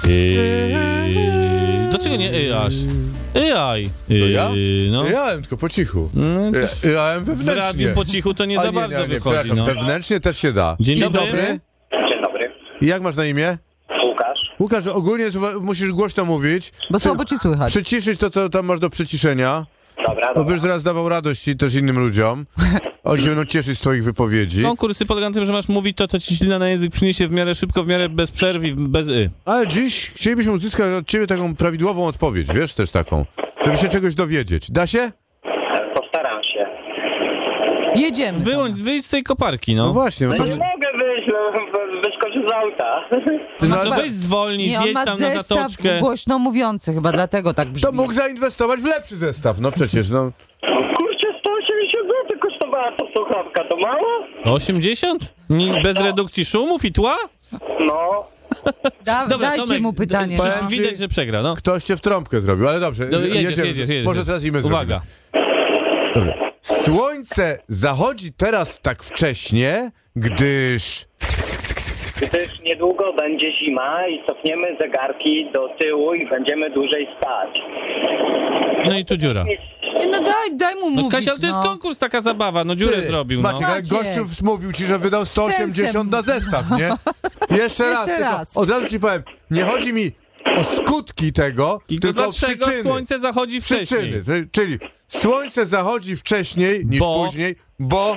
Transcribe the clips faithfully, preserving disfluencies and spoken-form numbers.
Yy, dlaczego nie y aż? Yaj. To ja? No. Jałem, tylko po cichu. No, Ja- Jałem w wewnętrznie. radiu po cichu to nie A za nie, bardzo nie, nie, wychodzi. przepraszam, No. wewnętrznie też się da. Dzień dobry. Dzień dobry. I jak masz na imię? Łukasz. Łukasz, ogólnie słucha- musisz głośno mówić. Bo słabo ci słychać. Przyciszyć to, co tam masz do przyciszenia. Dobra, Bo dobra. byś zaraz dawał radość i też innym ludziom. Oni się będą cieszyć z twoich wypowiedzi. Konkursy polega na tym, że masz mówić to, co ci ślina na język przyniesie w miarę szybko, w miarę bez przerwy, i bez y. Ale dziś chcielibyśmy uzyskać od ciebie taką prawidłową odpowiedź, wiesz, też taką. Żeby się czegoś dowiedzieć. Da się? Postaram się. Jedziemy. Wyłącz, wyjdź z tej koparki, No no. właśnie. No No to... nie mogę wyjść, no, wyskoczę z auta. Ty No na... to weź zwolnij, Nie, on zjedź ma tam na zestaw zatoczkę. głośno mówiący, chyba dlatego tak brzmi. To mógł zainwestować w lepszy zestaw, no przecież, no. Kurczę, sto osiemdziesiąt złotych kosztowała ta słuchawka, to mało? osiemdziesiąt? Nie, bez redukcji szumów i tła? No. Da, Dobra, dajcie Tomek, mu pytanie. d- Powiem ci- Widać, że przegra, no. Ktoś cię w trąbkę zrobił, ale dobrze. No, jedziesz, jedziemy. jedziesz, jedziesz. Może teraz i my Uwaga. zrobimy. Dobrze. Słońce zachodzi teraz tak wcześnie, gdyż... Gdyż niedługo będzie zima i cofniemy zegarki do tyłu i będziemy dłużej spać. No i tu dziura. Nie, no daj, daj mu No mówić, Kasia, to jest no. konkurs, taka zabawa, no dziurę Ty, zrobił, no. Maciek, ale Maciek. gościu mówił ci, że wydał sto osiemdziesiąt na zestaw, nie? Jeszcze raz. Jeszcze tylko raz. Od razu ci powiem, nie chodzi mi o skutki tego, Tylko tylko o dlaczego przyczyny. słońce zachodzi wcześniej? Przyczyny, ty- czyli słońce zachodzi wcześniej niż Bo? później, bo...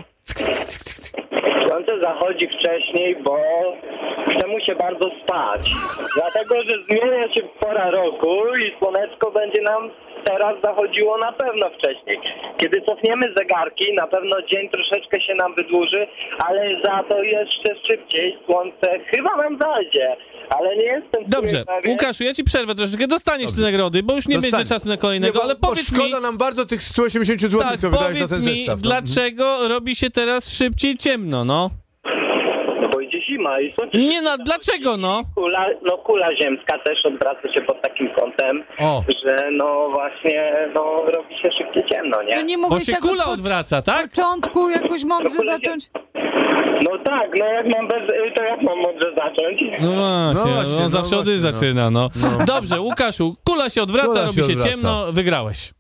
Słońce zachodzi wcześniej, bo chce mu się bardzo spać. Dlatego, że zmienia się pora roku i słoneczko będzie nam teraz zachodziło na pewno wcześniej. Kiedy cofniemy zegarki, na pewno dzień troszeczkę się nam wydłuży, ale za to jeszcze szybciej słońce chyba nam zajdzie. Ale nie jestem... Dobrze, pewien. Łukaszu, ja ci przerwę troszeczkę, dostaniesz te nagrody, bo już nie Dostaniesz. będzie czasu na kolejnego, Nie, bo, ale bo powiedz szkoda mi... nam bardzo tych sto osiemdziesiąt złotych, Tak, co wydałeś na powiedz ten mi, zestaw. No. dlaczego robi się teraz szybciej ciemno, no? No bo idzie zima i słońce... Nie no, dlaczego, no? Kula, no kula ziemska też odwraca się pod takim kątem, O. że no właśnie no robi się szybciej ciemno, nie? No nie Bo mogłeś się tak kula od odwraca, tak? początku jakoś mądrze No, kula zacząć? No tak, no jak mam bez y, to jak mam mądrze zacząć? No właśnie, No właśnie, on no zawsze od y właśnie, no. zaczyna, no. Dobrze, Łukaszu, kula się odwraca, Kula się robi się odwraca. ciemno, wygrałeś.